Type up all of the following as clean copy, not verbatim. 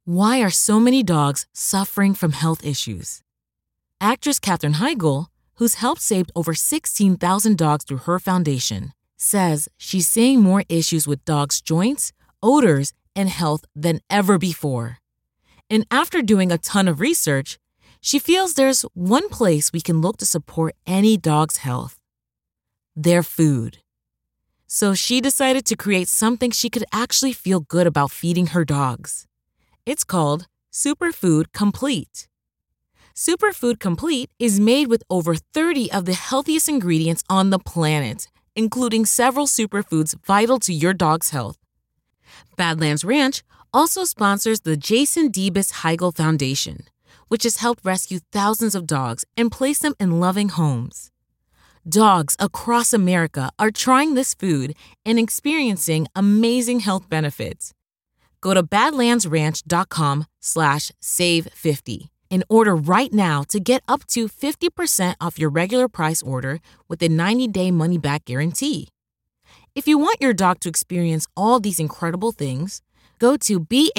Why are so many dogs suffering from health issues? Actress Katherine Heigl, who's helped save over 16,000 dogs through her foundation, says she's seeing more issues with dogs' joints, odors, and health than ever before. And after doing a ton of research, she feels there's one place we can look to support any dog's health: their food. So she decided to create something she could actually feel good about feeding her dogs. It's called Superfood Complete. Superfood Complete is made with over 30 of the healthiest ingredients on the planet, including several superfoods vital to your dog's health. Badlands Ranch also sponsors the Jason Debus Heigl Foundation, which has helped rescue thousands of dogs and place them in loving homes. Dogs across America are trying this food and experiencing amazing health benefits. Go to badlandsranch.com/save50 and order right now to get up to 50% off your regular price order with a 90-day money-back guarantee. If you want your dog to experience all these incredible things, go to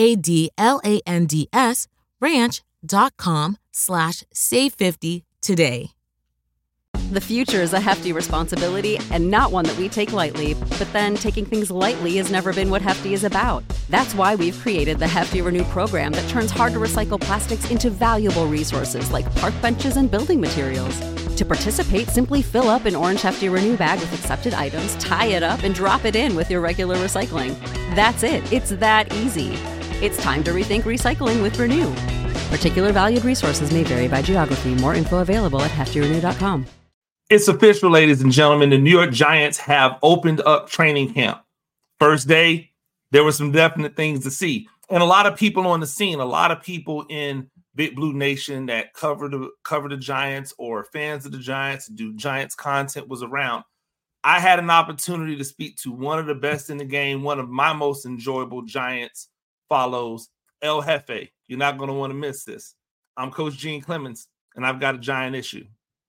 badlandsranch.com/save50 today. The future is a hefty responsibility and not one that we take lightly, but then taking things lightly has never been what Hefty is about. That's why we've created the Hefty Renew program that turns hard-to-recycle plastics into valuable resources like park benches and building materials. To participate, simply fill up an orange Hefty Renew bag with accepted items, tie it up, and drop it in with your regular recycling. That's it. It's that easy. It's time to rethink recycling with Renew. Particular valued resources may vary by geography. More info available at heftyrenew.com. It's official, ladies and gentlemen. The New York Giants have opened up training camp. First day, there were some definite things to see. And a lot of people on the scene, a lot of people in Big Blue Nation that cover the Giants or fans of the Giants, do Giants content, was around. I had an opportunity to speak to one of the best in the game, one of my most enjoyable Giants follows, El Jefe. You're not going to want to miss this. I'm Coach Gene Clemens, and I've got a Giant issue.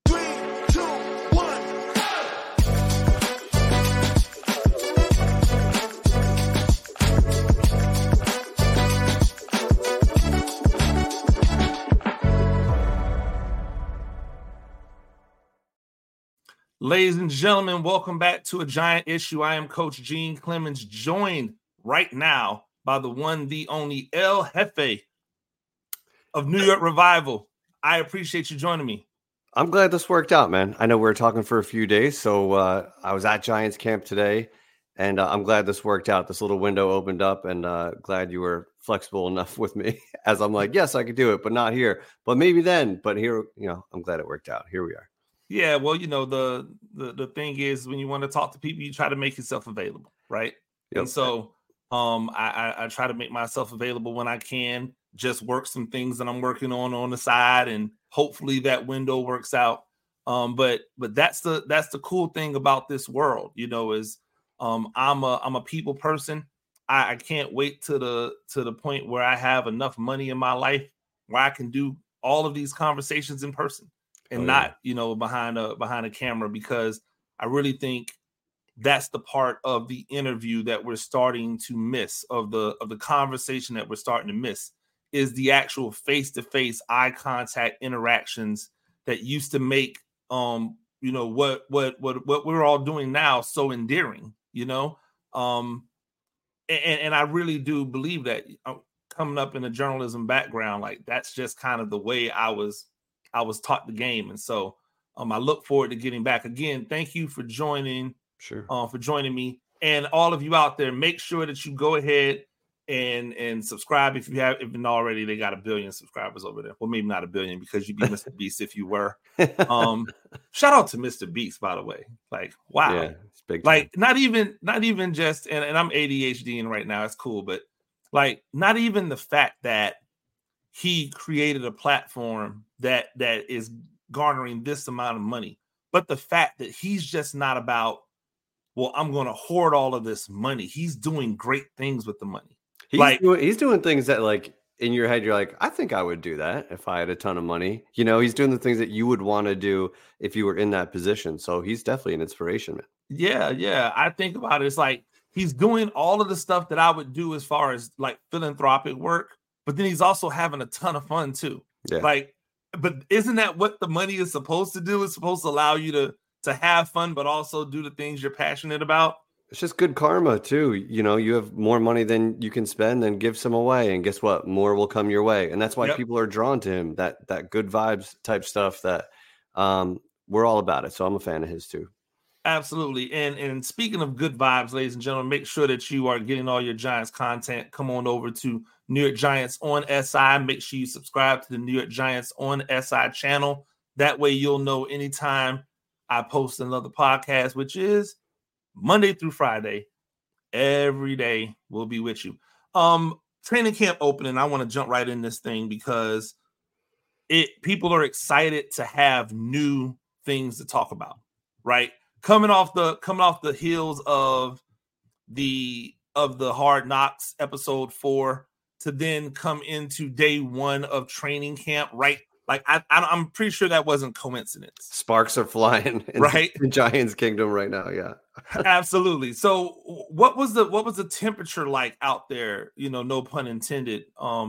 Ladies and gentlemen, welcome back to a Giant issue. I am Coach Gene Clemens, joined right now by the one, the only El Jefe of New York Revival. I appreciate you joining me. I'm glad this worked out, man. I know we were talking for a few days, so I was at Giants camp today, and I'm glad this worked out. This little window opened up, and glad you were flexible enough with me as I'm like, yes, I could do it, but not here. But maybe then. But here, I'm glad it worked out. Here we are. Yeah, well, the thing is, when you want to talk to people, you try to make yourself available, right? Yep. And so I try to make myself available when I can, just work some things that I'm working on the side, and hopefully that window works out. But that's the cool thing about this world, is I'm a people person. I can't wait to the point where I have enough money in my life where I can do all of these conversations in person. And not, behind a camera, because I really think that's the part of the interview that we're starting to miss, of the conversation that we're starting to miss, is the actual face-to-face eye contact interactions that used to make what we're all doing now so endearing, and I really do believe that, coming up in a journalism background, like, that's just kind of the way I was taught the game. And so I look forward to getting back. Again, thank you for joining. Sure. For joining me. And all of you out there, make sure that you go ahead and subscribe if you haven't already. They got 1 billion subscribers over there. Well, maybe not 1 billion, because you'd be Mr. Beast if you were. Shout out to Mr. Beast, by the way. Like, wow. Yeah, it's big time. Like, not even just, and I'm ADHDing right now. It's cool. But like, not even the fact that he created a platform that is garnering this amount of money, but the fact that he's just not about, well, I'm going to hoard all of this money. He's doing great things with the money. He's doing things that, like, in your head, you're like, I think I would do that if I had a ton of money. He's doing the things that you would want to do if you were in that position. So he's definitely an inspiration, man. Yeah. I think about it. It's like he's doing all of the stuff that I would do as far as like philanthropic work, but then he's also having a ton of fun too. Yeah. Like, but isn't that what the money is supposed to do? It's supposed to allow you to have fun, but also do the things you're passionate about. It's just good karma too. You know, you have more money than you can spend, then give some away. And guess what? More will come your way. And that's why people are drawn to him, that good vibes type stuff that we're all about it. So I'm a fan of his too. Absolutely. And speaking of good vibes, ladies and gentlemen, make sure that you are getting all your Giants content. Come on over to New York Giants on SI. Make sure you subscribe to the New York Giants on SI channel. That way you'll know anytime I post another podcast, which is Monday through Friday. Every day we'll be with you. Training camp opening. I want to jump right in this thing because people are excited to have new things to talk about, right? Coming off the heels of the Hard Knocks episode 4 to then come into day 1 of training camp, right? Like I'm pretty sure that wasn't coincidence. Sparks are flying right in Giants Kingdom right now. Yeah, absolutely. So what was the temperature like out there? You know, no pun intended.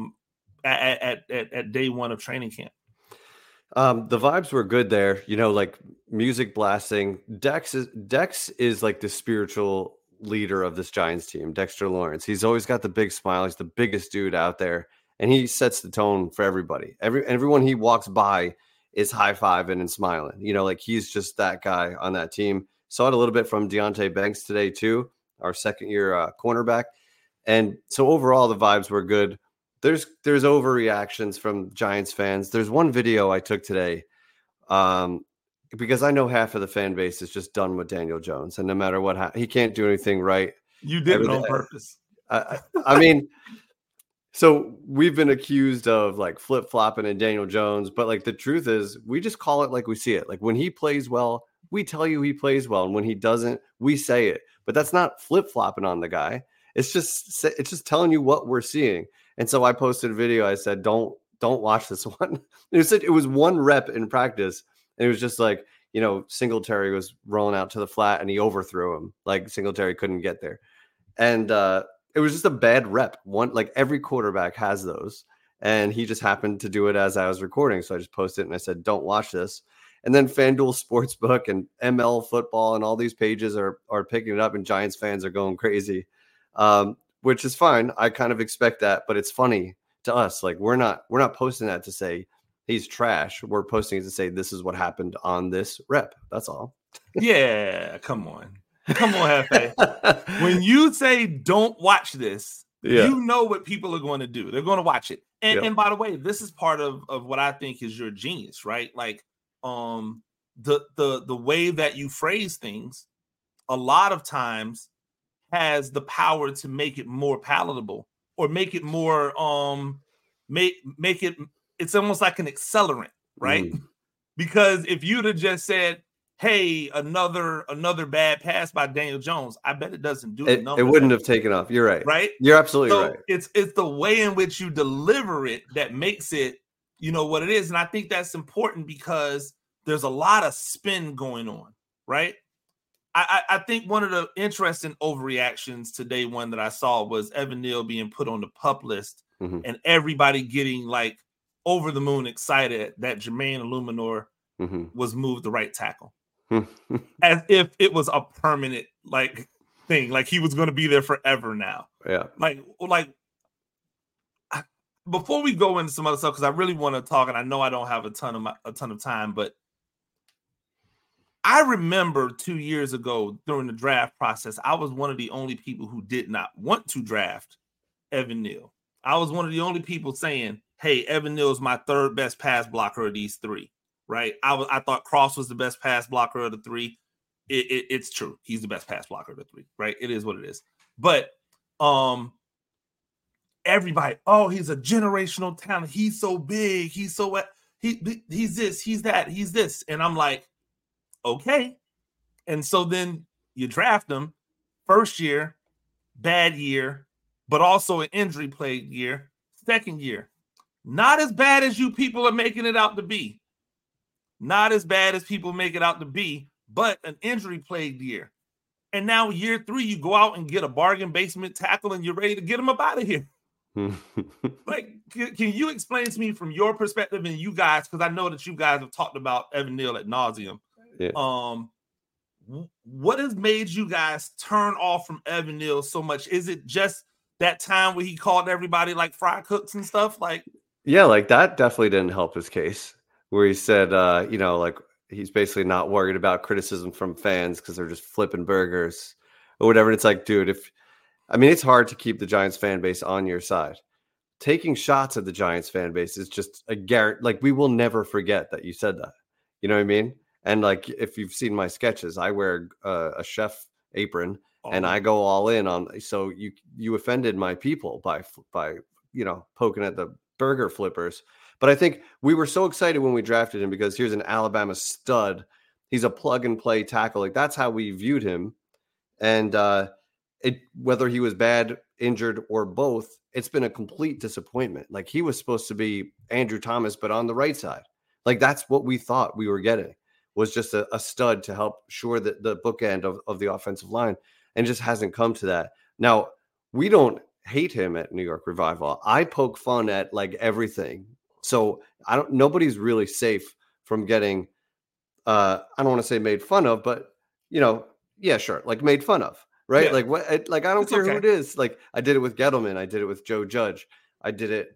At day 1 of training camp. The vibes were good there. You know, like music blasting. Dex is like the spiritual leader of this Giants team. Dexter Lawrence. He's always got the big smile. He's the biggest dude out there. And he sets the tone for everybody. Everyone he walks by is high-fiving and smiling. You know, like he's just that guy on that team. Saw it a little bit from Deonte Banks today too, our second-year cornerback. And so overall, the vibes were good. There's overreactions from Giants fans. There's one video I took today because I know half of the fan base is just done with Daniel Jones. And no matter what, he can't do anything right. You did it on purpose. I mean... So we've been accused of like flip-flopping and Daniel Jones, but like the truth is we just call it like we see it. Like when he plays well, we tell you he plays well. And when he doesn't, we say it. But that's not flip-flopping on the guy. It's just telling you what we're seeing. And so I posted a video. I said, don't watch this one. It was one rep in practice. And it was just like, you know, Singletary was rolling out to the flat and he overthrew him. Like Singletary couldn't get there. And, it was just a bad rep. One, like every quarterback has those. And he just happened to do it as I was recording. So I just posted it and I said, don't watch this. And then FanDuel Sportsbook and ML Football and all these pages are picking it up and Giants fans are going crazy, which is fine. I kind of expect that, but it's funny to us. Like we're not posting that to say he's trash. We're posting it to say this is what happened on this rep. That's all. Yeah, come on. Come on, Hefe. When you say don't watch this, you know what people are going to do. They're going to watch it. And by the way, this is part of what I think is your genius, right? Like the way that you phrase things a lot of times has the power to make it more palatable or make it more make it it's almost like an accelerant, right? Because if you'd have just said, hey, another bad pass by Daniel Jones, I bet it doesn't do the numbers. It wouldn't have taken off. You're right. Right? You're absolutely right. It's the way in which you deliver it that makes it, you know, what it is. And I think that's important because there's a lot of spin going on, right? I think one of the interesting overreactions to day 1 that I saw was Evan Neal being put on the PUP list and everybody getting like over the moon excited that Jermaine Illuminor was moved to right tackle. As if it was a permanent like thing, like he was going to be there forever now. Yeah. Like before we go into some other stuff, because I really want to talk, and I know I don't have a ton of time, but I remember 2 years ago during the draft process, I was one of the only people who did not want to draft Evan Neal. I was one of the only people saying, "Hey, Evan Neal is my 3rd best pass blocker of these 3." Right. I thought Cross was the best pass blocker of the 3. It's true. He's the best pass blocker of the 3. Right. It is what it is. But everybody, oh, he's a generational talent. He's so big. He's so he's this, he's that, he's this. And I'm like, okay. And so then you draft him first year, bad year, but also an injury plagued year, second year. Not as bad as you people are making it out to be. Not as bad as people make it out to be, but an injury-plagued year. And now year 3, you go out and get a bargain basement tackle and you're ready to get him up out of here. Like, can you explain to me from your perspective and you guys, because I know that you guys have talked about Evan Neal ad nauseum. Yeah. What has made you guys turn off from Evan Neal so much? Is it just that time where he called everybody like fry cooks and stuff? Like, yeah, like that definitely didn't help his case. Where he said, like he's basically not worried about criticism from fans because they're just flipping burgers or whatever. And it's like, dude, it's hard to keep the Giants fan base on your side. Taking shots at the Giants fan base is just a guarantee. Like, we will never forget that you said that. You know what I mean? And like, if you've seen my sketches, I wear a chef apron and I go all in on. So you offended my people by poking at the burger flippers. But I think we were so excited when we drafted him because here's an Alabama stud. He's a plug and play tackle. Like, that's how we viewed him. And whether he was bad, injured, or both, it's been a complete disappointment. Like, he was supposed to be Andrew Thomas, but on the right side. Like, that's what we thought we were getting, was just a stud to help shore the bookend of the offensive line, and just hasn't come to that. Now, we don't hate him at New York Revival. I poke fun at like everything. So nobody's really safe from getting, I don't want to say made fun of, but yeah, sure. Like, made fun of, right? Yeah. Like, what, like, I don't care who it is. Like, I did it with Gettleman. I did it with Joe Judge. I did it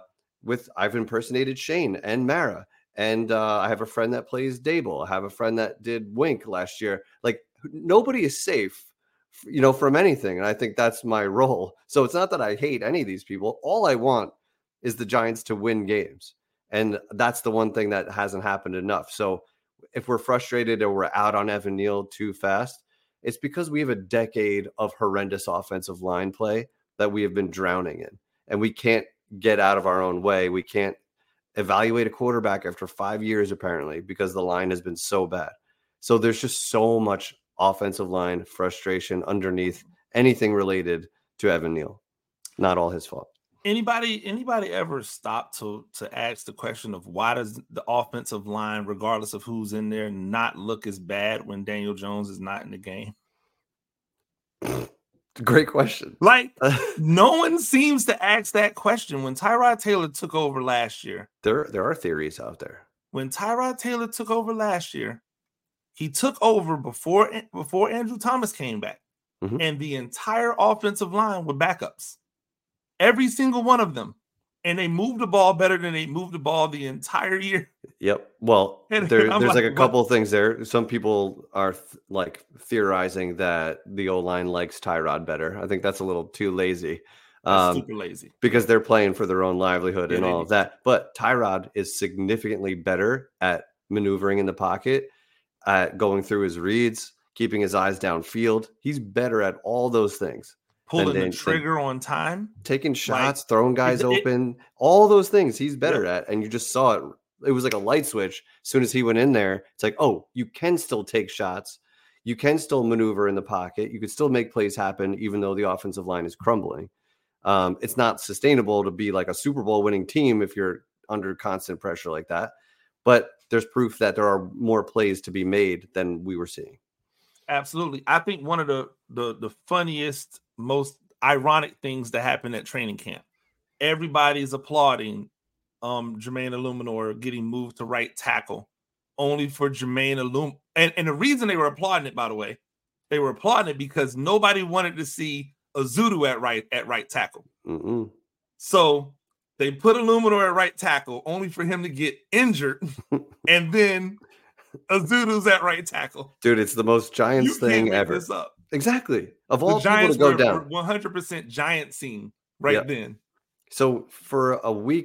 I've impersonated Shane and Mara. And I have a friend that plays Dable. I have a friend that did Wink last year. Like, nobody is safe, from anything. And I think that's my role. So it's not that I hate any of these people. All I want is the Giants to win games. And that's the one thing that hasn't happened enough. So if we're frustrated or we're out on Evan Neal too fast, it's because we have a decade of horrendous offensive line play that we have been drowning in. And we can't get out of our own way. We can't evaluate a quarterback after 5 years, apparently, because the line has been so bad. So there's just so much offensive line frustration underneath anything related to Evan Neal. Not all his fault. Anybody ever stop to ask the question of why does the offensive line, regardless of who's in there, not look as bad when Daniel Jones is not in the game? Great question. Like, no one seems to ask that question. When Tyrod Taylor took over last year, there are theories out there. When Tyrod Taylor took over last year, he took over before Andrew Thomas came back, and the entire offensive line were backups, every single one of them, and they moved the ball better than they moved the ball the entire year. Yep. Well, there's like a couple of things there. Some people are theorizing that the O-line likes Tyrod better. I think that's a little too lazy. Super lazy. Because they're playing for their own livelihood and all of that. But Tyrod is significantly better at maneuvering in the pocket, at going through his reads, keeping his eyes downfield. He's better at all those things. Pulling the trigger on time. Taking shots, throwing guys open. All those things he's better at. And you just saw it. It was like a light switch. As soon as he went in there, it's like, oh, you can still take shots. You can still maneuver in the pocket. You can still make plays happen, even though the offensive line is crumbling. It's not sustainable to be like a Super Bowl winning team if you're under constant pressure like that. But there's proof that there are more plays to be made than we were seeing. Absolutely. I think one of the funniest, most ironic things that happened at training camp, everybody's applauding Jermaine Illuminor getting moved to right tackle, only for Jermaine Illuminor. And the reason they were applauding it, by the way, they were applauding it because nobody wanted to see Azudu at right tackle. Mm-hmm. So they put Illuminor at right tackle only for him to get injured, and then Azudu's at right tackle. Dude, it's the most Giants thing ever. This up. Exactly. Of all the Giants people to go down. 100% Giant scene then. So for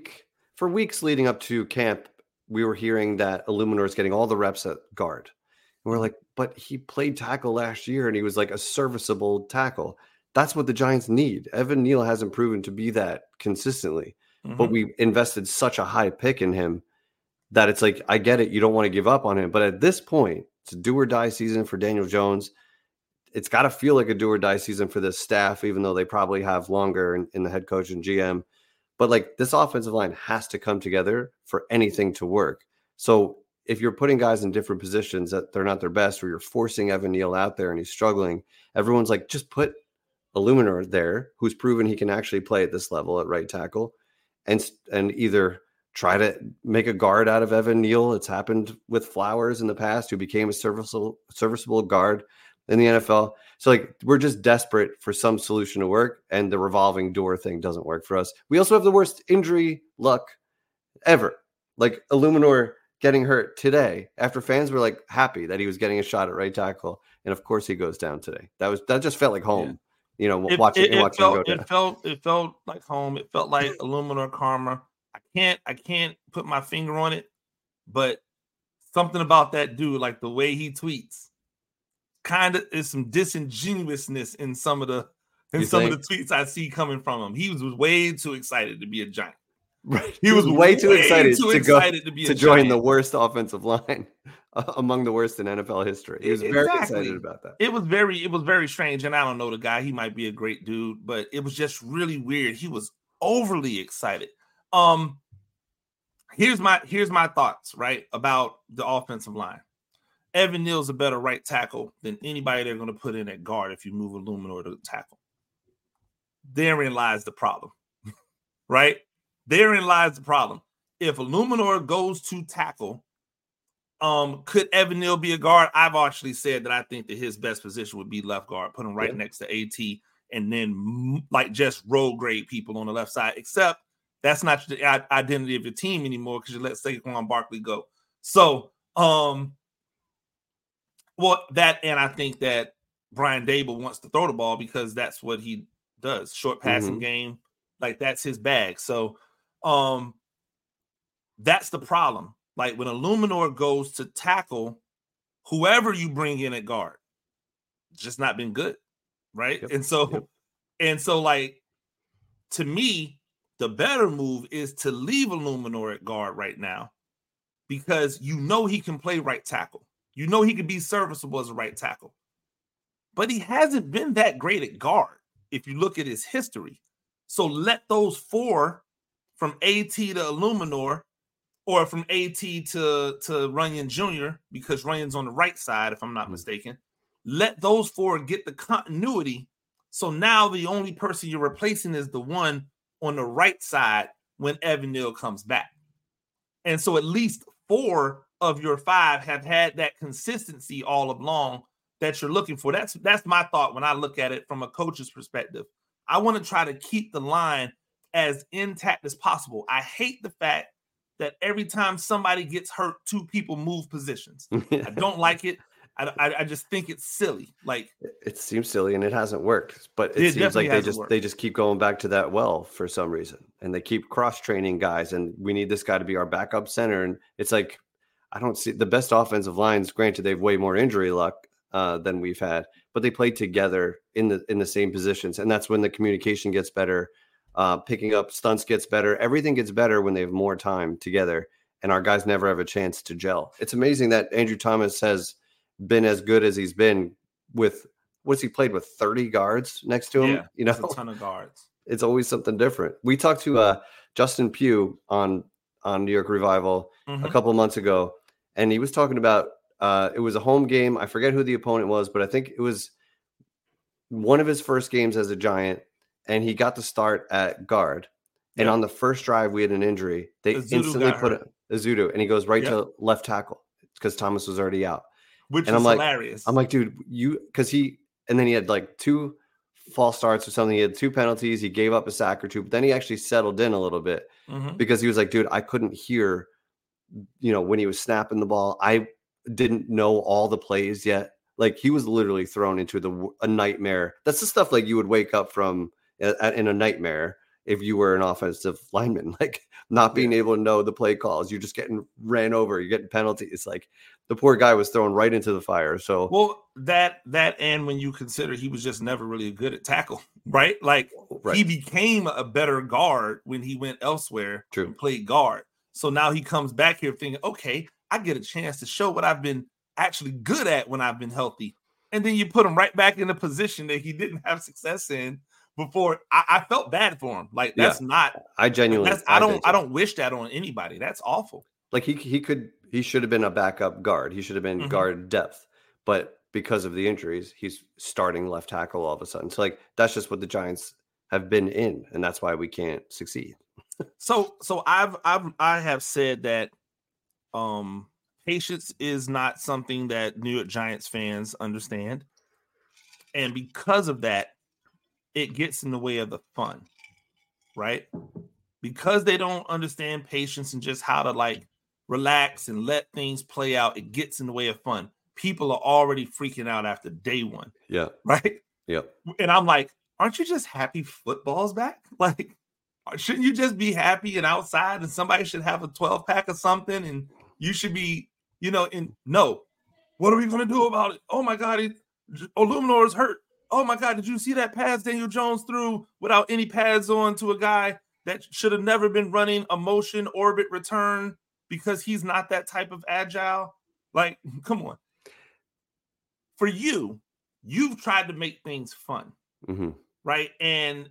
weeks leading up to camp, we were hearing that Illuminor is getting all the reps at guard. And we're like, but he played tackle last year and he was like a serviceable tackle. That's what the Giants need. Evan Neal hasn't proven to be that consistently, but we invested such a high pick in him that it's like, I get it. You don't want to give up on him. But at this point, it's a do or die season for Daniel Jones. It's got to feel like a do or die season for this staff, even though they probably have longer in the head coach and GM. But like, this offensive line has to come together for anything to work. So if you're putting guys in different positions that they're not their best, or you're forcing Evan Neal out there and he's struggling, everyone's like, just put Illuminor there, who's proven he can actually play at this level at right tackle, and either try to make a guard out of Evan Neal. It's happened with Flowers in the past, who became a serviceable guard in the NFL. So like, we're just desperate for some solution to work, and the revolving door thing doesn't work for us. We also have the worst injury luck ever. Like Illuminor getting hurt today after fans were like happy that he was getting a shot at right tackle, and of course he goes down today. That just felt like home. Yeah. Watching him go down. It felt like home. It felt like Illuminor karma. I can't put my finger on it, but something about that dude, like the way he tweets, kind of is some disingenuousness in some of the tweets I see coming from him. He was way too excited to be a Giant. Right. He was way too excited to join the worst offensive line among the worst in NFL history. He was very excited about that. It was very strange. And I don't know the guy. He might be a great dude, but it was just really weird. He was overly excited. Here's my thoughts, right, about the offensive line. Evan Neal's a better right tackle than anybody they're going to put in at guard if you move Illuminor to tackle. Therein lies the problem, right? Therein lies the problem. If Illuminor goes to tackle, could Evan Neal be a guard? I've actually said that I think that his best position would be left guard. Put him right next to AT, and then like just roll grade people on the left side. Except that's not the identity of your team anymore because you let Saquon Barkley go. So, and I think that Brian Daboll wants to throw the ball because that's what he does. Short passing game, like that's his bag. So, that's the problem. Like when Illuminor goes to tackle, whoever you bring in at guard, just not been good, right? Yep. And so like to me, the better move is to leave Illuminor at guard right now because you know he can play right tackle. You know he can be serviceable as a right tackle. But he hasn't been that great at guard if you look at his history. So let those four from AT to Illuminor or from AT to Runyon Jr., because Runyon's on the right side, if I'm not mistaken, let those four get the continuity. So now the only person you're replacing is the one on the right side when Evan Neal comes back. And so at least 4 of your 5 have had that consistency all along that you're looking for. That's my thought when I look at it from a coach's perspective. I want to try to keep the line as intact as possible. I hate the fact that every time somebody gets hurt, 2 people move positions. I don't like it. I just think it's silly. Like it seems silly and it hasn't worked, but it seems like they just keep going back to that well for some reason, and they keep cross training guys. And we need this guy to be our backup center. And it's like I don't see the best offensive lines. Granted, they've way more injury luck than we've had, but they play together in the same positions, and that's when the communication gets better. Picking up stunts gets better. Everything gets better when they have more time together, and our guys never have a chance to gel. It's amazing that Andrew Thomas has been as good as he's been with what's he played with 30 guards next to him. Yeah, you know, a ton of guards. It's always something different. We talked to Justin Pugh on New York Revival a couple of months ago, and he was talking about it was a home game. I forget who the opponent was, but I think it was one of his first games as a Giant, and he got to start at guard. Yep. And on the first drive, we had an injury. They instantly put Azudu, and he goes right to left tackle because Thomas was already out. Which is hilarious. I'm like, dude, and then he had like 2 false starts or something. He had 2 penalties. He gave up a sack or 2, but then he actually settled in a little bit because he was like, dude, I couldn't hear, when he was snapping the ball. I didn't know all the plays yet. Like he was literally thrown into a nightmare. That's the stuff like you would wake up from in a nightmare if you were an offensive lineman, like not being able to know the play calls. You're just getting ran over. You're getting penalties. Like the poor guy was thrown right into the fire. So that and when you consider he was just never really good at tackle, right? Like he became a better guard when he went elsewhere and played guard. So now he comes back here thinking, okay, I get a chance to show what I've been actually good at when I've been healthy. And then you put him right back in a position that he didn't have success in before. I felt bad for him. Like that's not. I genuinely. I don't wish that on anybody. That's awful. Like he should have been a backup guard. He should have been guard depth. But because of the injuries, he's starting left tackle all of a sudden. So like, that's just what the Giants have been in, and that's why we can't succeed. So I have said that patience is not something that New York Giants fans understand. And because of that, it gets in the way of the fun, right? Because they don't understand patience and just how to like relax and let things play out, it gets in the way of fun. People are already freaking out after day one. Yeah. Right? Yep. And I'm like, aren't you just happy football's back? Like, shouldn't you just be happy and outside and somebody should have a 12-pack or something and you should be, no. What are we going to do about it? Oh, my God, Illuminor is hurt. Oh, my God, did you see that pass Daniel Jones threw without any pads on to a guy that should have never been running a motion orbit return because he's not that type of agile? Like, come on. For you, you've tried to make things fun, right? And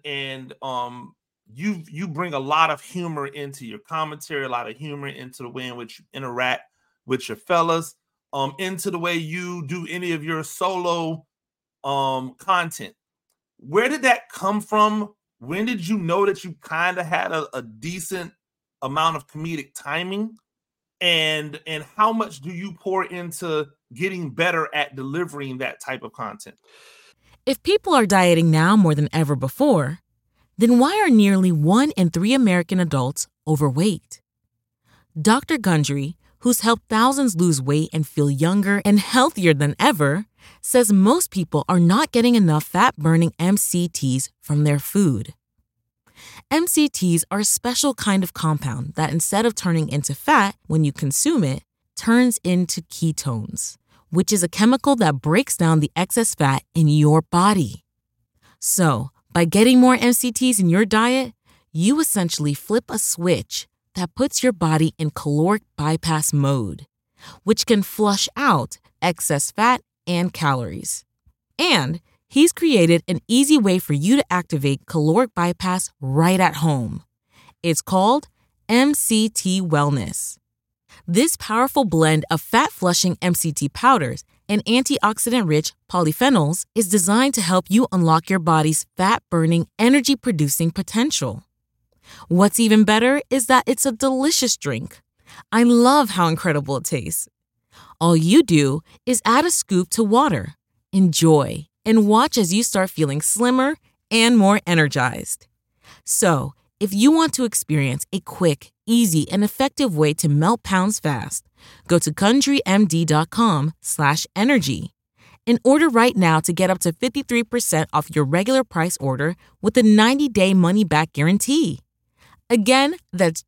you bring a lot of humor into your commentary, a lot of humor into the way in which you interact with your fellas, into the way you do any of your solo content. Where did that come from? When did you know that you kind of had a decent amount of comedic timing? And how much do you pour into getting better at delivering that type of content? If people are dieting now more than ever before, then why are nearly 1 in 3 American adults overweight? Dr. Gundry, who's helped thousands lose weight and feel younger and healthier than ever, says most people are not getting enough fat-burning MCTs from their food. MCTs are a special kind of compound that instead of turning into fat when you consume it, turns into ketones, which is a chemical that breaks down the excess fat in your body. So, by getting more MCTs in your diet, you essentially flip a switch that puts your body in caloric bypass mode, which can flush out excess fat and calories. And he's created an easy way for you to activate caloric bypass right at home. It's called MCT Wellness. This powerful blend of fat-flushing MCT powders and antioxidant-rich polyphenols is designed to help you unlock your body's fat-burning, energy-producing potential. What's even better is that it's a delicious drink. I love how incredible it tastes. All you do is add a scoop to water, enjoy, and watch as you start feeling slimmer and more energized. So, if you want to experience a quick, easy, and effective way to melt pounds fast, go to GundryMD.com/energy and order right now to get up to 53% off your regular price order with a 90-day money-back guarantee. Again, that's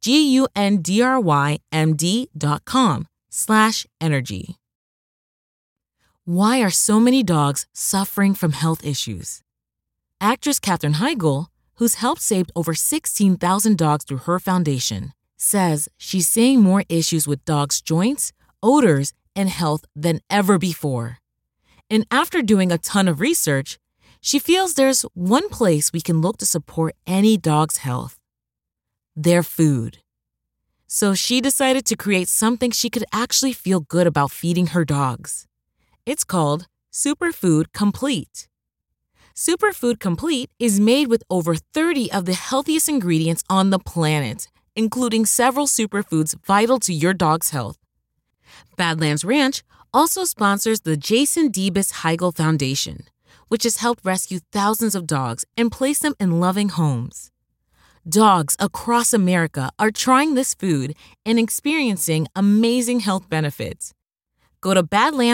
GUNDRYMD.com/energy. Why are so many dogs suffering from health issues? Actress Katherine Heigl, who's helped save over 16,000 dogs through her foundation, says she's seeing more issues with dogs' joints, odors, and health than ever before. And after doing a ton of research, she feels there's one place we can look to support any dog's health: their food. So she decided to create something she could actually feel good about feeding her dogs. It's called Superfood Complete. Superfood Complete is made with over 30 of the healthiest ingredients on the planet, including several superfoods vital to your dog's health. Badlands Ranch also sponsors the Jason Debus Heigl Foundation, which has helped rescue thousands of dogs and place them in loving homes. Dogs across America are trying this food and experiencing amazing health benefits. Go to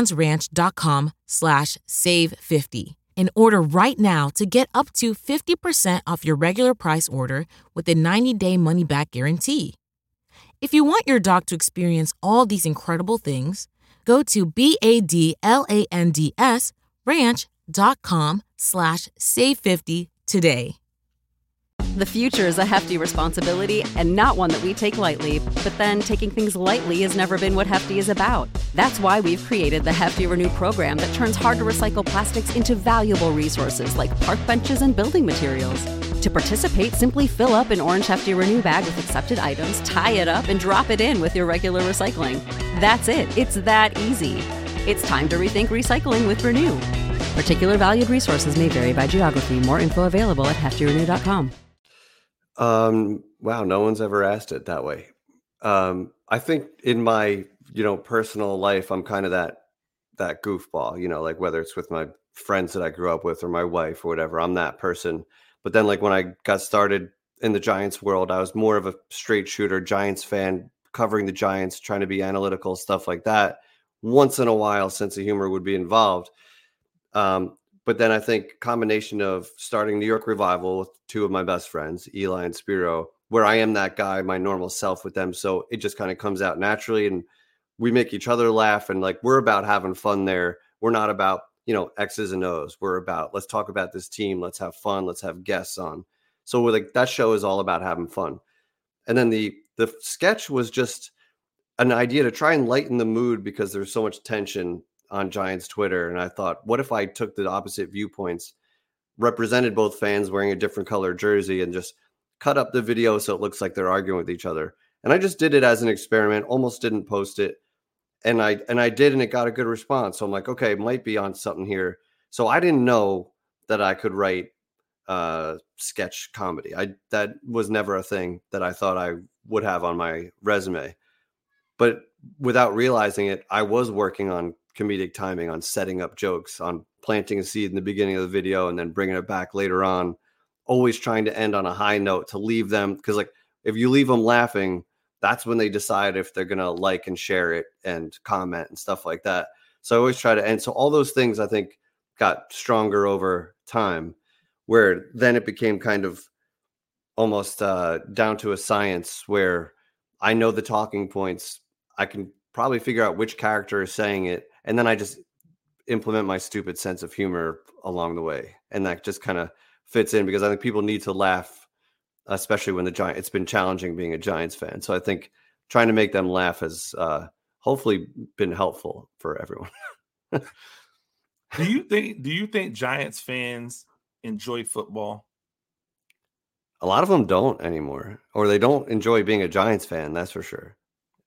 badlandsranch.com/save50 and order right now to get up to 50% off your regular price order with a 90-day money-back guarantee. If you want your dog to experience all these incredible things, go to badlandsranch.com/save50 today. The future is a hefty responsibility and not one that we take lightly, but then taking things lightly has never been what Hefty is about. That's why we've created the Hefty Renew program that turns hard-to-recycle plastics into valuable resources like park benches and building materials. To participate, simply fill up an orange Hefty Renew bag with accepted items, tie it up, and drop it in with your regular recycling. That's it. It's that easy. It's time to rethink recycling with Renew. Particular valued resources may vary by geography. More info available at heftyrenew.com. Wow, no one's ever asked it that way. I think in my, personal life, I'm kind of that goofball, like whether it's with my friends that I grew up with or my wife or whatever, I'm that person. But then like when I got started in the Giants world, I was more of a straight shooter Giants fan, covering the Giants, trying to be analytical, stuff like that. Once in a while, sense of humor would be involved. But then I think combination of starting New York Revival with two of my best friends, Eli and Spiro, where I am that guy, my normal self with them. So it just kind of comes out naturally and we make each other laugh. And like, we're about having fun there. We're not about, X's and O's. We're about, let's talk about this team. Let's have fun. Let's have guests on. So we're like, that show is all about having fun. And then the sketch was just an idea to try and lighten the mood because there's so much tension on Giants Twitter. And I thought, what if I took the opposite viewpoints, represented both fans wearing a different color jersey and just cut up the video so it looks like they're arguing with each other. And I just did it as an experiment, almost didn't post it. And I did, and it got a good response. So I'm like, okay, might be on something here. So I didn't know that I could write sketch comedy. That was never a thing that I thought I would have on my resume. But without realizing it, I was working on comedic timing, on setting up jokes, on planting a seed in the beginning of the video and then bringing it back later on, always trying to end on a high note to leave them. Because like if you leave them laughing, that's when they decide if they're going to like and share it and comment and stuff like that. So I always try to end. So all those things I think got stronger over time, where then it became kind of almost down to a science where I know the talking points. I can probably figure out which character is saying it. And then I just implement my stupid sense of humor along the way. And that just kind of fits in because I think people need to laugh, especially when it's been challenging being a Giants fan. So I think trying to make them laugh has hopefully been helpful for everyone. Do you think Giants fans enjoy football? A lot of them don't anymore, or they don't enjoy being a Giants fan. That's for sure.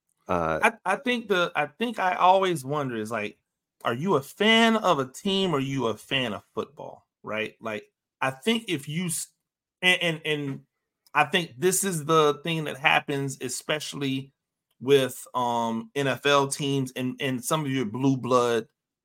I think I always wonder is like, are you a fan of a team or are you a fan of football? Right? Like, I think if you and I think this is the thing that happens, especially with NFL teams and some of your blue blood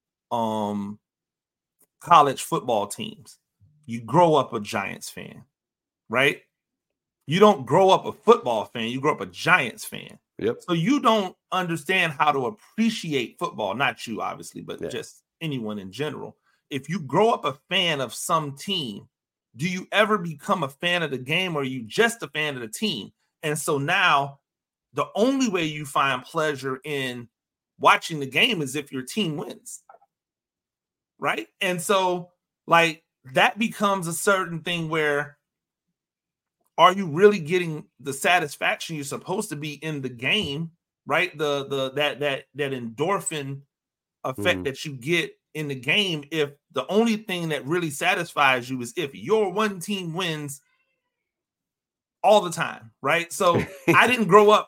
college football teams. You grow up a Giants fan, right? You don't grow up a football fan, you grow up a Giants fan. Yep. So you don't understand how to appreciate football. Not you, obviously, but just anyone in general. If you grow up a fan of some team, do you ever become a fan of the game or are you just a fan of the team? And so now the only way you find pleasure in watching the game is if your team wins. Right? And so like that becomes a certain thing where are you really getting the satisfaction you're supposed to be in the game, right? That endorphin effect that you get in the game if the only thing that really satisfies you is if your one team wins all the time, right? So I didn't grow up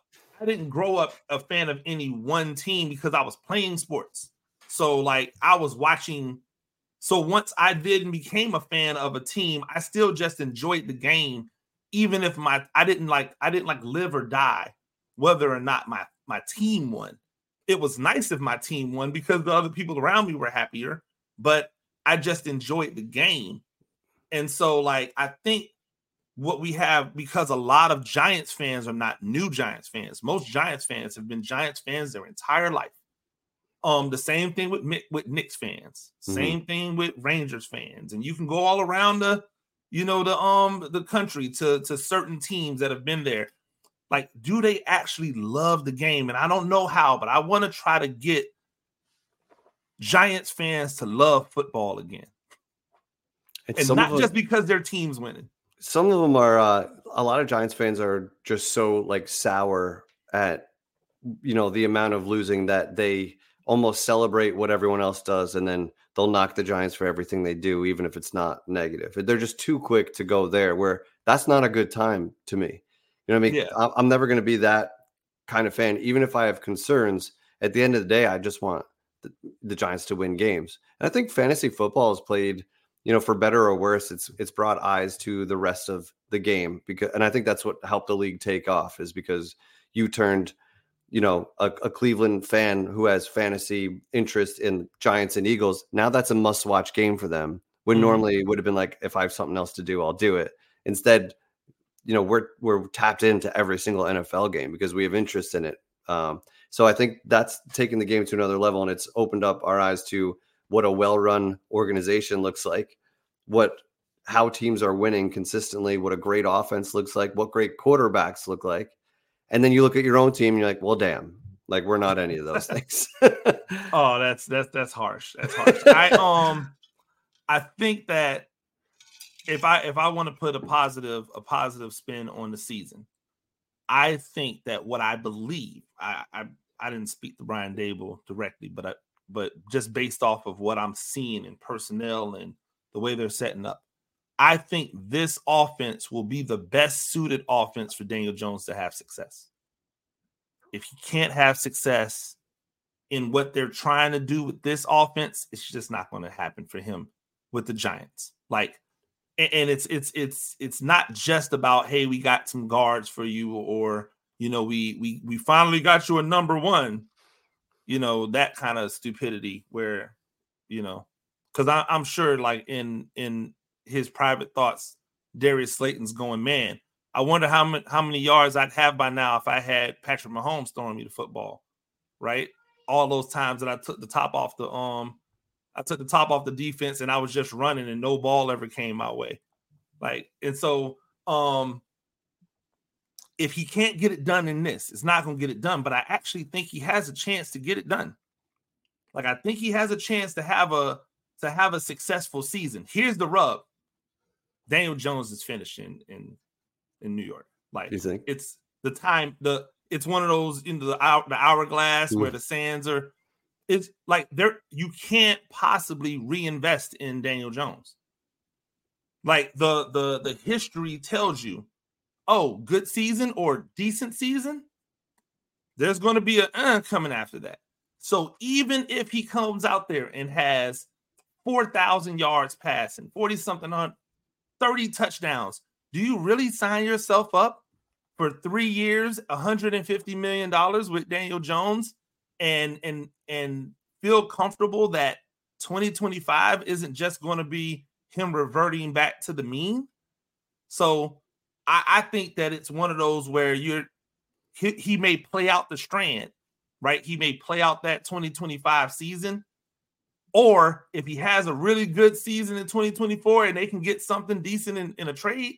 a fan of any one team because I was playing sports. So like I was watching. So once I did and became a fan of a team, I still just enjoyed the game. Even if I didn't like live or die, whether or not my team won. It was nice if my team won because the other people around me were happier, but I just enjoyed the game. And so like, I think what we have, because a lot of Giants fans are not new Giants fans. Most Giants fans have been Giants fans their entire life. The same thing with Knicks fans, same thing with Rangers fans. And you can go all around the country to certain teams that have been there. Like, do they actually love the game? And I don't know how, but I want to try to get Giants fans to love football again. And not just because their team's winning. Some of them are, a lot of Giants fans are just so like sour at, the amount of losing that they almost celebrate what everyone else does. And then they'll knock the Giants for everything they do, even if it's not negative. They're just too quick to go there where that's not a good time to me. You know what I mean? Yeah. I'm never going to be that kind of fan. Even if I have concerns, at the end of the day, I just want the Giants to win games. And I think fantasy football has played, for better or worse, it's brought eyes to the rest of the game, and I think that's what helped the league take off, is because you turned, a Cleveland fan who has fantasy interest in Giants and Eagles. Now that's a must-watch game for them, when normally it would have been like, if I have something else to do, I'll do it. Instead, we're tapped into every single NFL game because we have interest in it. So I think that's taken the game to another level, and it's opened up our eyes to what a well-run organization looks like, how teams are winning consistently, what a great offense looks like, what great quarterbacks look like. And then you look at your own team and you're like, well, damn, like we're not any of those things. Oh, that's harsh. That's harsh. I think that if I want to put a positive spin on the season, I think that what I believe, I didn't speak to Brian Daboll directly, but just based off of what I'm seeing in personnel and the way they're setting up, I think this offense will be the best suited offense for Daniel Jones to have success. If he can't have success in what they're trying to do with this offense, it's just not going to happen for him with the Giants. Like, and it's not just about, hey, we got some guards for you, or we finally got you a number one, that kind of stupidity where, because I'm sure, like in his private thoughts, Darius Slayton's going, man, I wonder how many yards I'd have by now if I had Patrick Mahomes throwing me the football, right? All those times that I took the top off the defense and I was just running and no ball ever came my way. Like, and so if he can't get it done in this, it's not going to get it done, but I actually think he has a chance to get it done. Like, I think he has a chance to have a successful season. Here's the rub. Daniel Jones is finished in New York. Like, it's the time, it's one of those into the hourglass where the sands are. It's like you can't possibly reinvest in Daniel Jones. Like the history tells you, oh, good season or decent season, there's going to be a coming after that. So even if he comes out there and has 4,000 yards passing, 40-something on 30 touchdowns, do you really sign yourself up for 3 years, $150 million with Daniel Jones and feel comfortable that 2025 isn't just going to be him reverting back to the mean? So I think that it's one of those where he may play out the strand, right? He may play out that 2025 season. Or if he has a really good season in 2024 and they can get something decent in a trade,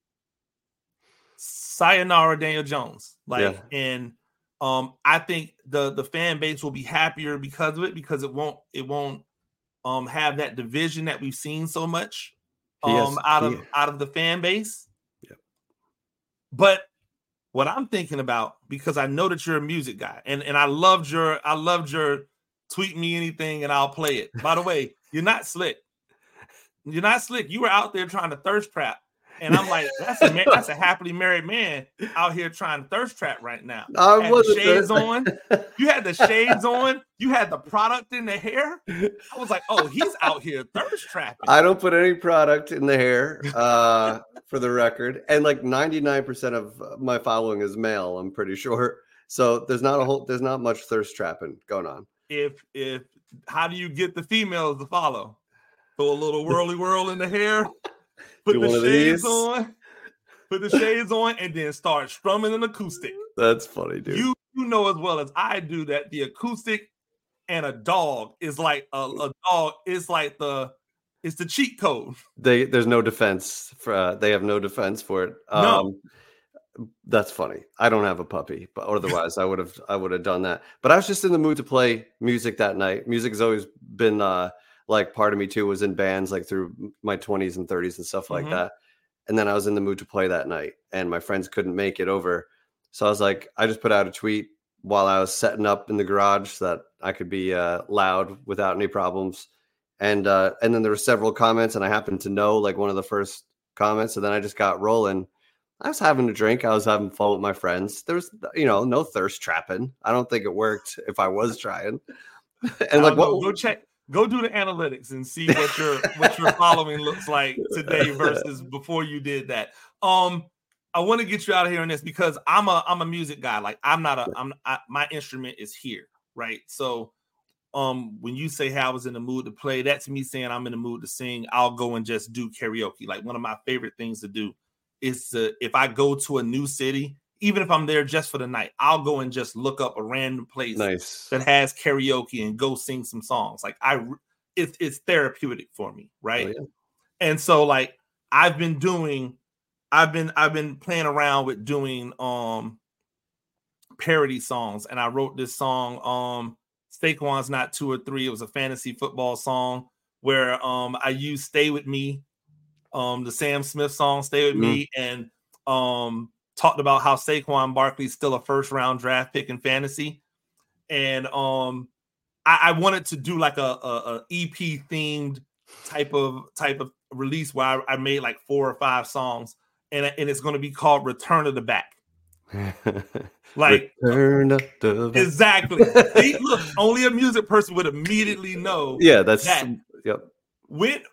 sayonara Daniel Jones. And I think the fan base will be happier because of it, because it won't have that division that we've seen so much out of the fan base. Yep. But what I'm thinking about, because I know that you're a music guy, and I loved your tweet me anything and I'll play it. By the way, you're not slick. You're not slick. You were out there trying to thirst trap. And I'm like, that's a happily married man out here trying to thirst trap right now. You had the shades on. You had the shades on. You had the product in the hair. I was like, oh, he's out here thirst trapping. I don't put any product in the hair, for the record. And like 99% of my following is male, I'm pretty sure. So there's not much thirst trapping going on. If how do you get the females to follow? Throw a little whirl in the hair. Put the shades on, and then start strumming an acoustic. That's funny, dude. You know as well as I do that the acoustic and a dog is like a dog. It's like it's the cheat code. There's no defense for. They have no defense for it. No. That's funny. I don't have a puppy, but otherwise I would have done that. But I was just in the mood to play music that night. Music has always been like part of me too, was in bands like through my 20s and 30s and stuff like that. And then I was in the mood to play that night, and my friends couldn't make it over. So I was like, I just put out a tweet while I was setting up in the garage so that I could be loud without any problems. And then there were several comments, and I happened to know like one of the first comments. And then I just got rolling. I was having a drink. I was having fun with my friends. There was, no thirst trapping. I don't think it worked if I was trying. And like, go do the analytics and see what your following looks like today versus before you did that. I want to get you out of here on this because I'm a music guy. Like my instrument is here, right? So when you say, hey, I was in the mood to play, that's me saying I'm in the mood to sing. I'll go and just do karaoke. Like one of my favorite things to do is if I go to a new city, even if I'm there just for the night, I'll go and just look up a random place that has karaoke and go sing some songs. Like it's therapeutic for me, right? Oh, yeah. And so like I've been playing around with doing parody songs, and I wrote this song, Saquon's Not 2 or 3. It was a fantasy football song where I used Stay With Me, the Sam Smith song, Stay With Me, and talked about how Saquon Barkley's still a first-round draft pick in fantasy. And I wanted to do like a EP-themed type of release where I made like 4 or 5 songs, and it's going to be called Return to the Back. Like Return of the Back. Exactly. See, look, only a music person would immediately know. Yeah, that's that. Yep. When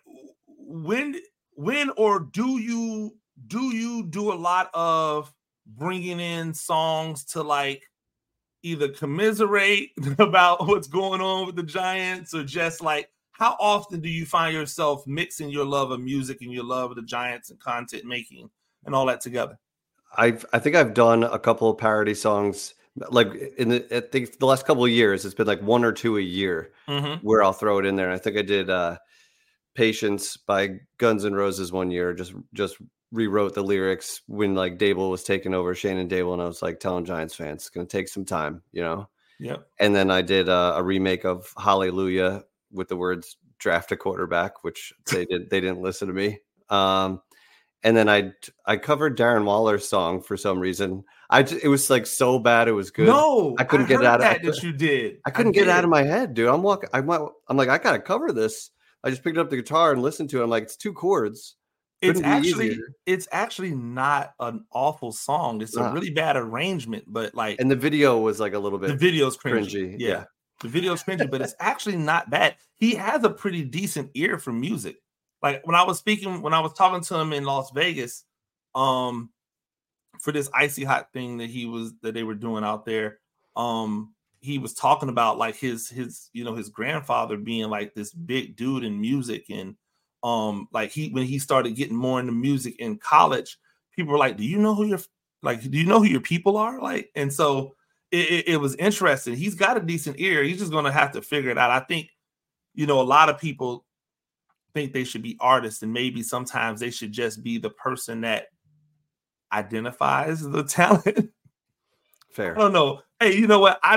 or do you do a lot of bringing in songs to like either commiserate about what's going on with the Giants, or just like how often do you find yourself mixing your love of music and your love of the Giants and content making and all that together? I think I've done a couple of parody songs, like I think the last couple of years, it's been like 1 or 2 a year where I'll throw it in there. And I think I did Patience by Guns N' Roses one year, just rewrote the lyrics when like Dable was taking over, Shannon Dable, and I was like telling Giants fans it's going to take some time, you know? Yeah. And then I did a remake of Hallelujah with the words draft a quarterback, which they didn't listen to me. And then I covered Darren Waller's song for some reason. It was like so bad it was good. No, I couldn't get it out of that you did. I couldn't get it out of my head, dude. I'm like, I gotta cover this. I just picked up the guitar and listened to it. I'm like, it's 2 chords. It's actually not an awful song. It's a really bad arrangement, but like, and the video was like a little bit. The video's cringy. Yeah. The video's cringy, but it's actually not bad. He has a pretty decent ear for music. Like when I was talking to him in Las Vegas, for this Icy Hot thing that they were doing out there, he was talking about like his grandfather being like this big dude in music, and like when he started getting more into music in college, people were like, do you know who your people are? Like, and so it was interesting. He's got a decent ear. He's just gonna have to figure it out. I think, a lot of people think they should be artists, and maybe sometimes they should just be the person that identifies the talent. Fair. I don't know. Hey, you know what?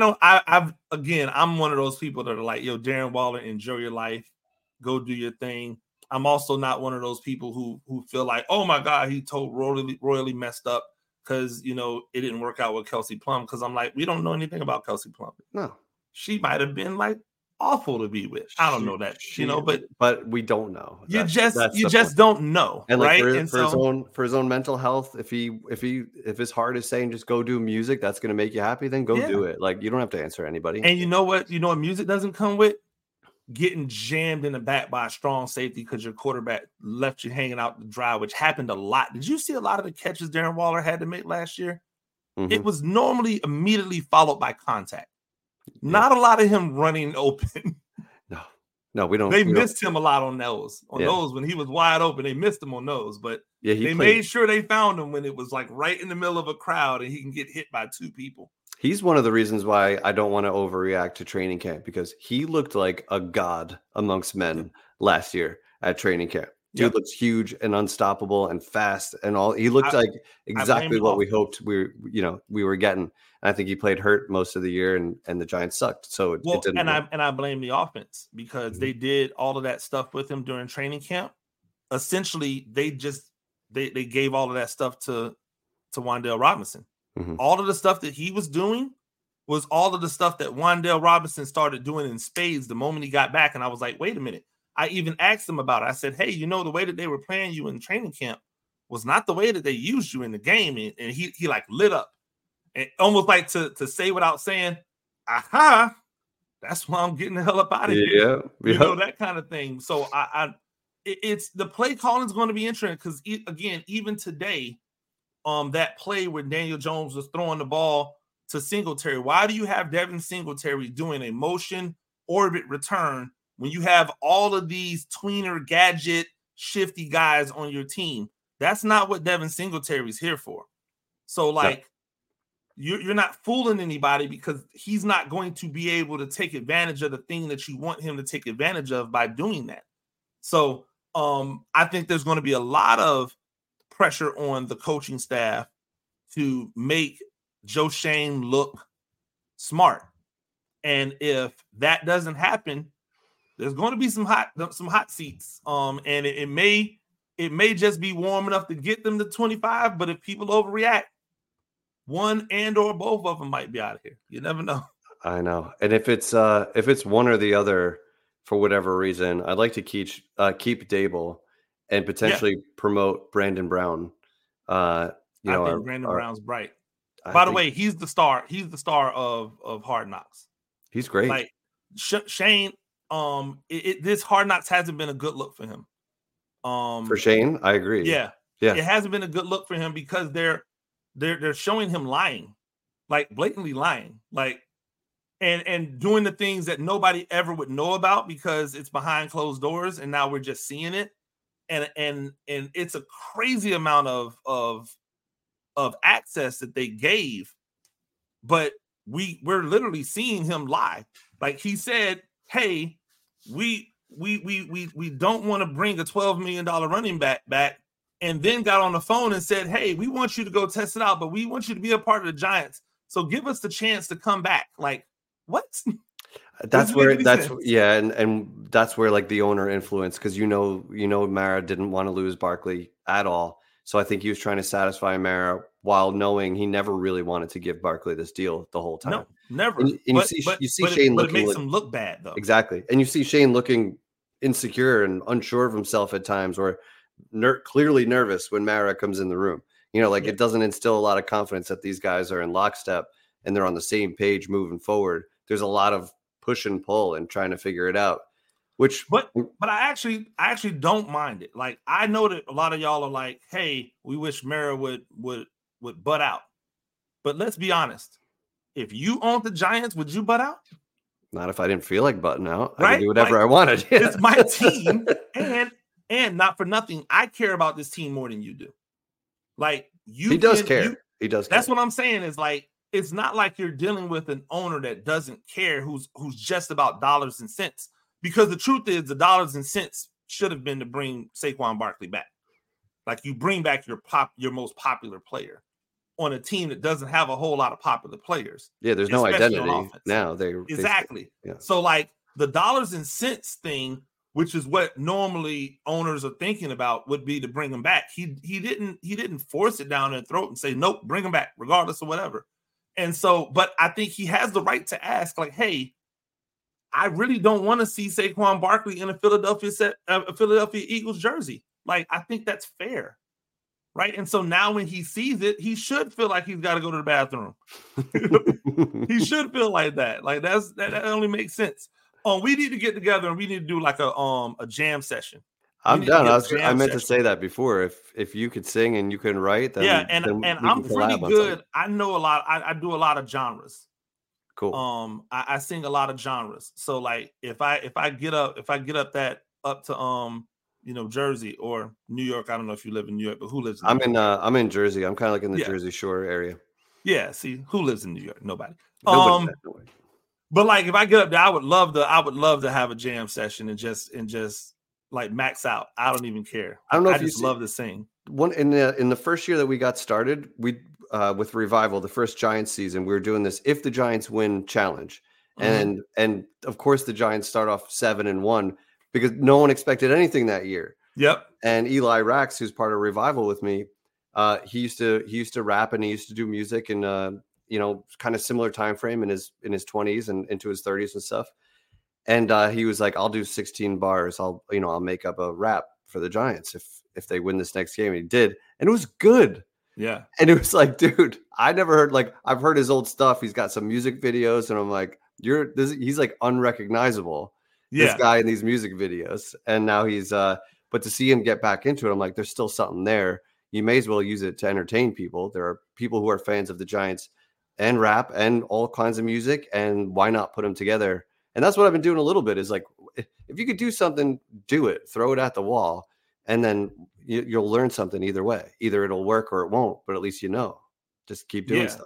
I'm one of those people that are like, yo, Darren Waller, enjoy your life. Go do your thing. I'm also not one of those people who feel like, oh my God, he royally messed up because, it didn't work out with Kelsey Plum. Because I'm like, we don't know anything about Kelsey Plum. No. She might have been like awful to be with. I don't know that, but we don't know. You just don't know, and like right? For his own mental health, if his heart is saying just go do music, that's going to make you happy, then go do it. Like, you don't have to answer anybody. And you know what music doesn't come with? Getting jammed in the back by a strong safety because your quarterback left you hanging out to dry, which happened a lot. Did you see a lot of the catches Darren Waller had to make last year? Mm-hmm. It was normally immediately followed by contact. Not a lot of him running open. No, we don't. They missed him a lot on those. Those when he was wide open, they missed him on those. But they made sure they found him when it was like right in the middle of a crowd and he can get hit by 2 people. He's one of the reasons why I don't want to overreact to training camp, because he looked like a god amongst men last year at training camp. Dude looks huge and unstoppable and fast and all. He looked like exactly what we hoped we were getting. And I think he played hurt most of the year, and the Giants sucked. So it didn't. And I blame the offense because they did all of that stuff with him during training camp. Essentially, they gave all of that stuff to Wan'Dale Robinson. Mm-hmm. All of the stuff that he was doing was all of the stuff that Wan'Dale Robinson started doing in spades the moment he got back. And I was like, wait a minute. I even asked him about it. I said, hey, the way that they were playing you in training camp was not the way that they used you in the game. And he like lit up and almost like to say without saying, aha, that's why I'm getting the hell up out of here. Yeah. You know, that kind of thing. So it's the play calling is going to be interesting because again, even today, that play where Daniel Jones was throwing the ball to Singletary. Why do you have Devin Singletary doing a motion orbit return when you have all of these tweener gadget shifty guys on your team? That's not what Devin Singletary is here for. So like you're not fooling anybody because he's not going to be able to take advantage of the thing that you want him to take advantage of by doing that. So I think there's going to be a lot of pressure on the coaching staff to make Joe Schoen look smart. And if that doesn't happen, there's going to be some hot seats. And it may just be warm enough to get them to 25, but if people overreact, one and or both of them might be out of here. You never know. I know. And if it's one or the other for whatever reason, I'd like to keep Dable and potentially promote Brandon Brown. I think Brandon Brown's bright. By the way, he's the star. He's the star of Hard Knocks. He's great. Like Shane, this Hard Knocks hasn't been a good look for him. For Shane, I agree. Yeah. It hasn't been a good look for him because they're showing him lying, like blatantly lying, like and doing the things that nobody ever would know about because it's behind closed doors, and now we're just seeing it, and it's a crazy amount of access that they gave, but we're literally seeing him lie. Like he said, "Hey, we don't want to bring a $12 million running back." And then got on the phone and said, "Hey, we want you to go test it out, but we want you to be a part of the Giants. So give us the chance to come back." Like, what? And that's where like the owner influence, because Mara didn't want to lose Barkley at all. So I think he was trying to satisfy Mara while knowing he never really wanted to give Barkley this deal the whole time. No, never. And you see Shane looking, it makes him look bad though. Exactly. And you see Shane looking insecure and unsure of himself at times, or clearly nervous when Mara comes in the room. It doesn't instill a lot of confidence that these guys are in lockstep and they're on the same page moving forward. There's a lot of push and pull and trying to figure it out. But I actually don't mind it. Like, I know that a lot of y'all are like, "Hey, we wish Mara would butt out." But let's be honest. If you owned the Giants, would you butt out? Not if I didn't feel like butting out. Right? I could do whatever I wanted. Yeah. It's my team, and not for nothing, I care about this team more than you do. Like, he does care. He does care. That's what I'm saying is, like, it's not like you're dealing with an owner that doesn't care, who's just about dollars and cents. Because the truth is, the dollars and cents should have been to bring Saquon Barkley back. Like, you bring back your most popular player on a team that doesn't have a whole lot of popular players. Yeah, there's no identity now. Exactly. So, like, the dollars and cents thing, which is what normally owners are thinking about, would be to bring him back. He didn't force it down their throat and say, "Nope, bring him back," regardless of whatever. And so, but I think he has the right to ask, like, "Hey, I really don't want to see Saquon Barkley in a Philadelphia Eagles jersey." Like, I think that's fair, right? And so now when he sees it, he should feel like he's got to go to the bathroom. He should feel like that. Like, that only makes sense. We need to get together and we need to do like a jam session. I'm done. I meant to say that before. If you could sing and you can write, then and I'm pretty good. I know a lot. I do a lot of genres. Cool. I sing a lot of genres. So like if I get up to Jersey or New York. I don't know if you live in New York, but who lives in New York? I'm in Jersey. I'm kind of like in the Jersey Shore area. Yeah. See, who lives in New York? Nobody. Nobody. But like if I get up there, I would love to have a jam session and just like max out. I don't even care. I don't know. I just love to sing. One in the first year that we got started, we with Revival, the first Giants season, we were doing this "If the Giants Win" challenge, and of course the Giants start off 7-1 because no one expected anything that year. Yep. And Eli Rax, who's part of Revival with me, he used to rap and he used to do music and kind of similar time frame in his 20s and into his 30s and stuff. And he was like, "I'll do 16 bars. I'll make up a rap for the Giants if they win this next game." And he did, and it was good. Yeah. And it was like, dude, I never heard, like, I've heard his old stuff. He's got some music videos, and I'm like, he's like unrecognizable. Yeah. This guy in these music videos, and now he's but to see him get back into it, I'm like, there's still something there. You may as well use it to entertain people. There are people who are fans of the Giants and rap and all kinds of music, and why not put them together? And that's what I've been doing a little bit, is like, if you could do something, do it, throw it at the wall, and then you'll learn something either way. Either it'll work or it won't, but at least just keep doing stuff.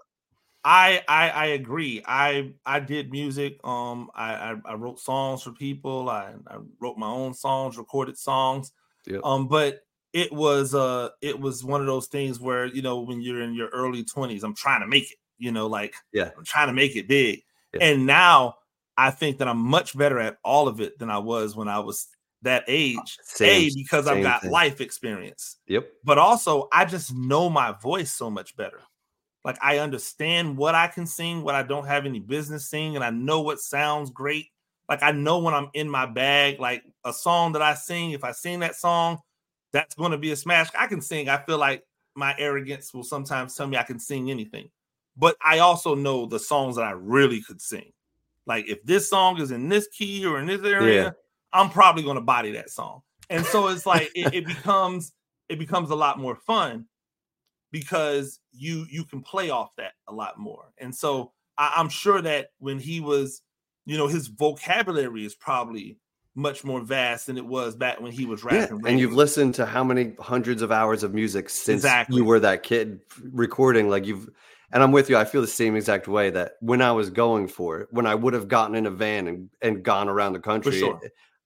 I agree. I did music. I wrote songs for people. I wrote my own songs, recorded songs. Yep. But it was one of those things where, when you're in your early 20s, I'm trying to make it, I'm trying to make it big. Yeah. And now I think that I'm much better at all of it than I was when I was that age. Because I've got life experience. Yep. But also I just know my voice so much better. Like, I understand what I can sing, what I don't have any business singing, and I know what sounds great. Like, I know when I'm in my bag, like a song that I sing, if I sing that song, that's going to be a smash. I can sing. I feel like my arrogance will sometimes tell me I can sing anything. But I also know the songs that I really could sing. Like, if this song is in this key or in this area, I'm probably going to body that song. And so it's like, it becomes a lot more fun, because you can play off that a lot more. And so I'm sure that when he was, his vocabulary is probably much more vast than it was back when he was rapping. And you've listened to how many hundreds of hours of music since you were that kid recording. And I'm with you. I feel the same exact way, that when I was going for it, when I would have gotten in a van and gone around the country, sure.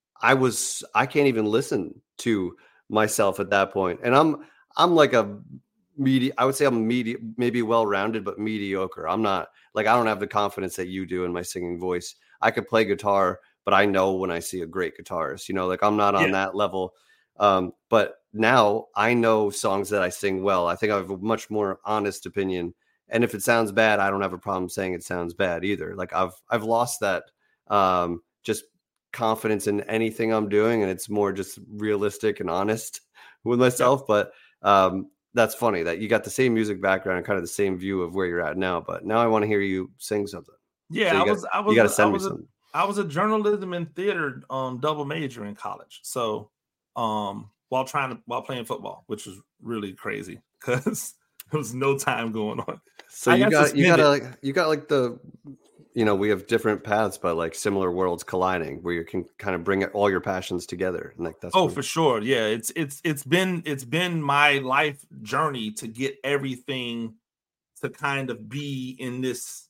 I can't even listen to myself at that point. And I'm like I would say I'm maybe well-rounded, but mediocre. I'm not, like, I don't have the confidence that you do in my singing voice. I could play guitar, but I know when I see a great guitarist, like, I'm not on that level. But now I know songs that I sing well. I think I have a much more honest opinion. And if it sounds bad, I don't have a problem saying it sounds bad either. Like, I've lost that just confidence in anything I'm doing, and it's more just realistic and honest with myself. But that's funny that you got the same music background and kind of the same view of where you're at now. But now I want to hear you sing something. Yeah, so you got to send me something. I was a journalism and theater double major in college. So while playing football, which was really crazy because there was no time going on. So you got like the, we have different paths, but like similar worlds colliding, where you can kind of bring all your passions together. And like, that's for sure. Yeah. It's been my life journey to get everything to kind of be in this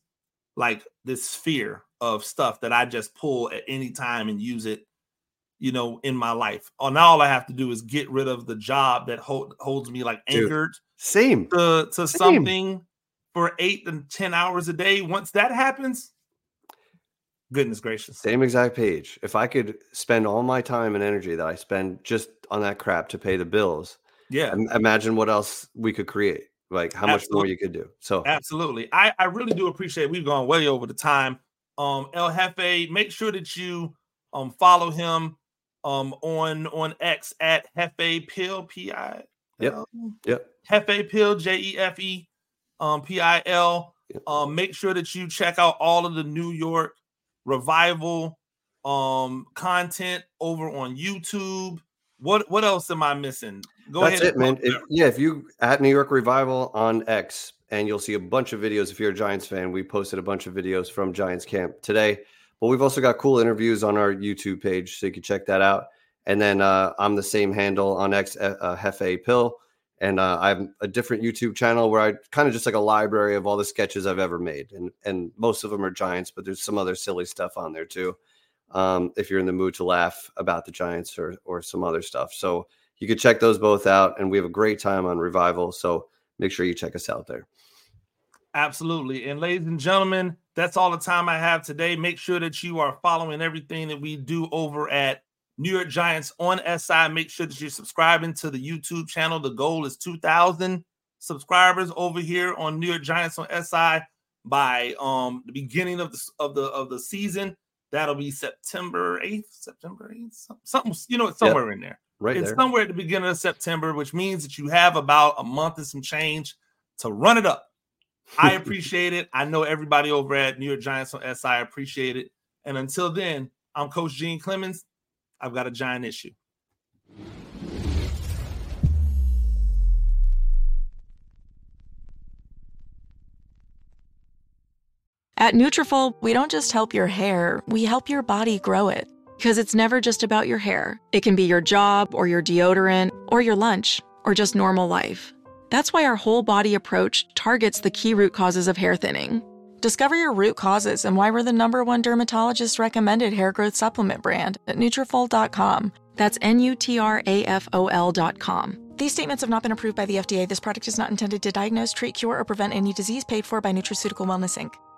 sphere of stuff that I just pull at any time and use it, in my life. Now all I have to do is get rid of the job that holds me like anchored to something for 8 to 10 hours a day. Once that happens, goodness gracious. Same exact page. If I could spend all my time and energy that I spend just on that crap to pay the bills, imagine what else we could create. Like, how much more you could do. So absolutely. I really do appreciate it. We've gone way over the time. El Jefe, make sure that you follow him on X at Jefe Pill, P-I. Yep. Jefe Pill, Jefe Pil. Make sure that you check out all of the New York Revival content over on YouTube. What else am I missing? That's it, man. If you at New York Revival on X, and you'll see a bunch of videos. If you're a Giants fan, we posted a bunch of videos from Giants camp today, but we've also got cool interviews on our YouTube page, so you can check that out. And then I'm the same handle on X, Jefe Pill. And I have a different YouTube channel where I kind of just like a library of all the sketches I've ever made. And most of them are Giants, but there's some other silly stuff on there too. If you're in the mood to laugh about the Giants or some other stuff. So you can check those both out. And we have a great time on Revival. So make sure you check us out there. Absolutely. And ladies and gentlemen, that's all the time I have today. Make sure that you are following everything that we do over at New York Giants on SI. Make sure that you're subscribing to the YouTube channel. The goal is 2,000 subscribers over here on New York Giants on SI by the beginning of the season. That'll be September 8th, something, it's somewhere in there. It's somewhere at the beginning of September, which means that you have about a month and some change to run it up. I appreciate it. I know everybody over at New York Giants on SI appreciate it. And until then, I'm Coach Gene Clemens. I've got a giant issue. At Nutrafol, we don't just help your hair, we help your body grow it. Because it's never just about your hair. It can be your job, or your deodorant, or your lunch, or just normal life. That's why our whole body approach targets the key root causes of hair thinning. Discover your root causes and why we're the #1 dermatologist recommended hair growth supplement brand at Nutrafol.com. That's Nutrafol.com. These statements have not been approved by the FDA. This product is not intended to diagnose, treat, cure, or prevent any disease paid for by Nutraceutical Wellness, Inc.